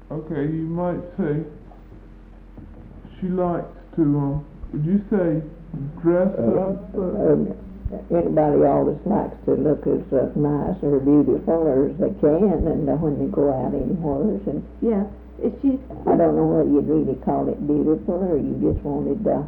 Okay, you might say she likes to, would you say dress up? Anybody always likes to look as nice or beautiful as they can, and when they go out anywhere. And Yeah. Is she? I don't know whether you'd really call it beautiful, or you just wanted to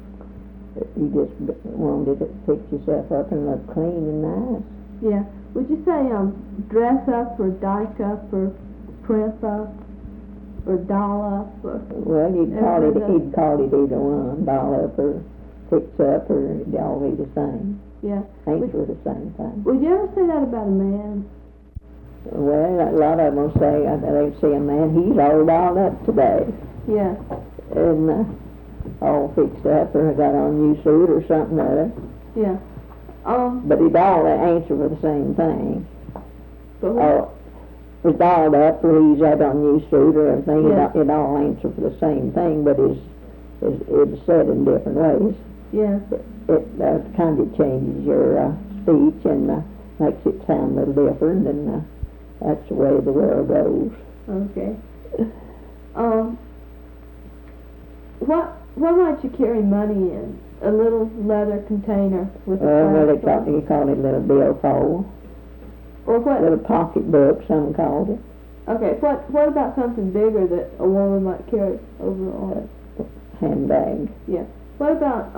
fix yourself up and look clean and nice. Yeah. Would you say dress up or dyke up or print up or doll up or? Well, he'd call it either one, doll up or fix up, or it'd all be the same. Yeah. Ain't for the same thing. Would you ever say that about a man? Well, a lot of them will say, they see a man, he's all dolled up today, Yeah. and all fixed up, or got on a new suit or something or other. Yeah. But it all answer for the same thing. But what? It's dolled up, or he's had on a new suit or everything, Yeah. it all answer for the same thing, but it's said in different ways. Yeah. It kind of changes your speech and makes it sound a little different, and that's the way the world goes. Okay. What might you carry money in? A little leather container with a Well, clasp on it? you call it a little billfold, Or what? little pocketbook, some called it. Okay. What about something bigger that a woman might carry over on? Handbag. Yeah. What about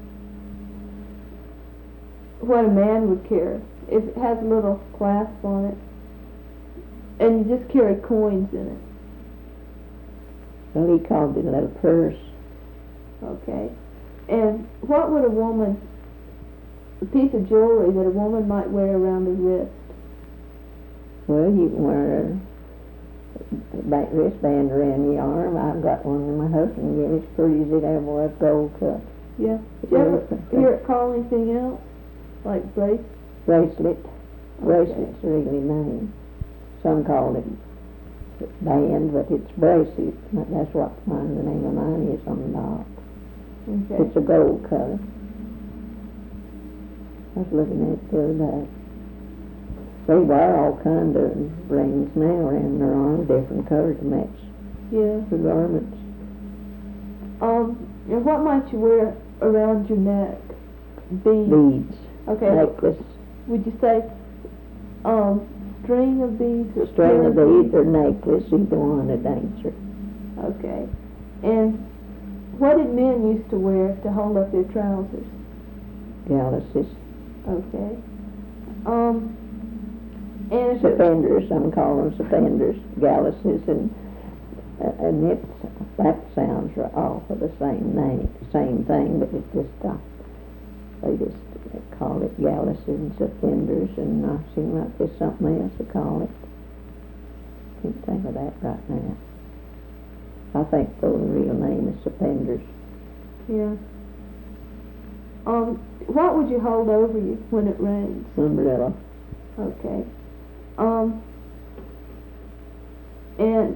what a man would carry? If it has a little clasp on it, and you just carry coins in it. Well, he called it a little purse. Okay. And what would a piece of jewelry that a woman might wear around her wrist? Well, you can wear a wristband around your arm. I've got one that my husband gave. It's pretty as it ever was, gold cut. Yeah. Did you ever hear it call anything else? Like bracelet? Bracelet. Okay. Bracelet's really name. Some call it band, but it's bracelet. That's what the name of mine is on the knob. Okay. It's a gold color. I was looking at it the other day. They wear all kinds of rings now around their arm, different colors to match Yeah. the garments. And what might you wear around your neck? Beads. Beads, Okay. necklace, Would you say string of beads or string pair of beads or necklace, either one would answer. Okay. And what did men used to wear to hold up their trousers? Galluses, Okay. And if suspenders, some call them suspenders, galluses, and that sounds all for the same name, same thing, but it just they just call it galluses and suspenders, and seem like there's something else to call it. Can't think of that right now. I think the real name is suspenders. yeah. What would you hold over you when it rains? Umbrella. Okay. And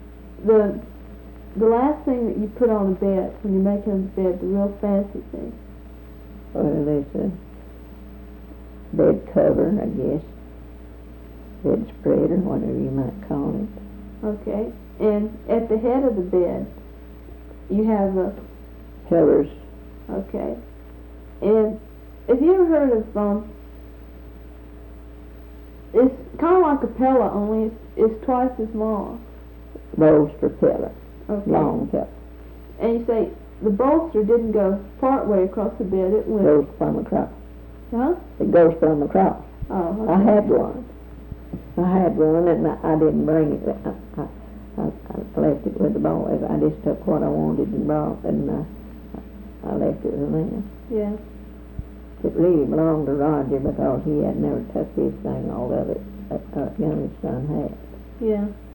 the last thing that you put on the bed when you're making the bed, the real fancy thing. Well, there's a bed cover, I guess. Bed spread, or whatever you might call it. Okay. And at the head of the bed, you have a Pillars. okay. And have you ever heard of it's kind of like a pillow, only it's twice as long. Bolster pillar. Okay. Long pillar. And you say the bolster didn't go part way across the bed; it went. Goes from across. Huh? It goes from across. Oh. Okay. I had one. And I didn't bring it. I left it with the boys. I just took what I wanted and brought, and I left it with them. Yeah. It really belonged to Roger because he had never took his thing, all of it. Youngest son had. Yeah.